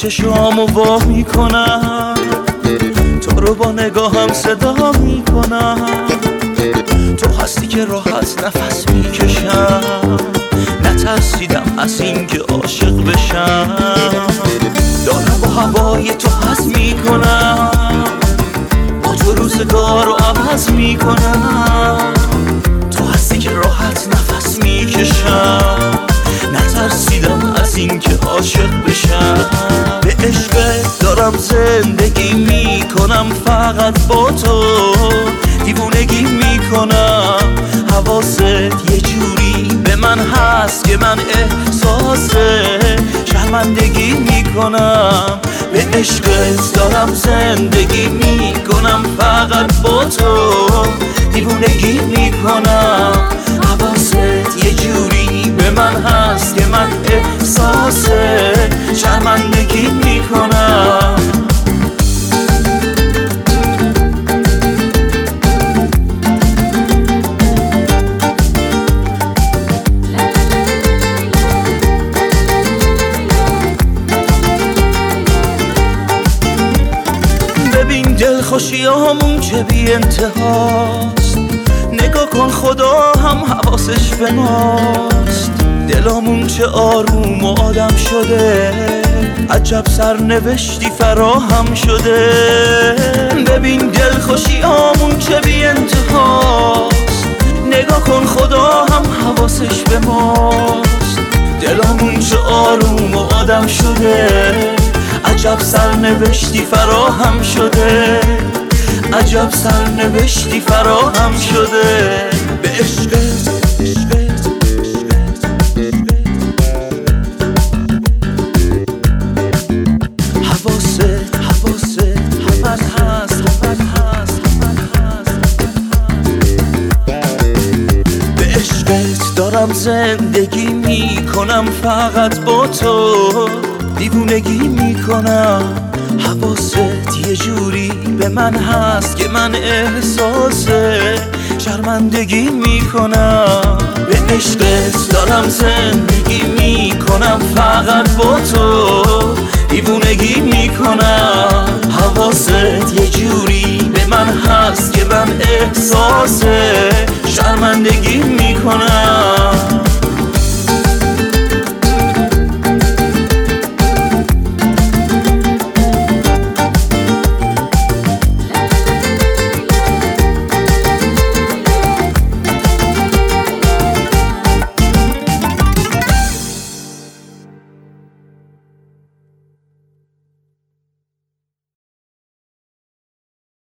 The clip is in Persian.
چشامو وا میکنم، تو رو با نگاهم صدا میکنم. تو هستی که راحت نفس میکشم، نترسیدم از این که عاشق بشم. دارم با هوای تو حس میکنم، با تو روزگار رو عوض میکنم. تو هستی که راحت نفس میکشم، نترسیدم از این که عاشق بشم. به عشقت دارم زندگی میکنم، فقط با تو دیوونگی میکنم. حواست یه جوری به من هست که من احساس شرمندگی میکنم. به عشقت دارم زندگی میکنم، فقط با تو دیوونگی میکنم. حواست یه جوری به من هست که من احساس شرمندگی میکنم. ببین دلخوشیامون چه بی انتهاست، نگاه کن خدا هم حواسش به ماست. دلامون چه آروم و آدم شده، عجب سرنوشتی فراهم شده. ببین دلخوشیامون چه بی انتهاست، نگاه کن خدا هم حواسش به ماست. دلامون چه آروم و آدم شده، عجب سرنوشتی فراهم شده. عجب سرنوشتی فراهم شده. به عشقت حواست همه هست. به عشقت دارم زندگی میکنم، فقط با تو دیوونگی میکنم. حواست یه جوری به من هست که من احساس شرمندگی میکنم. به عشقت دارم زندگی میکنم، فقط با تو دیوونگی میکنم. حواست یه جوری به من هست که من احساس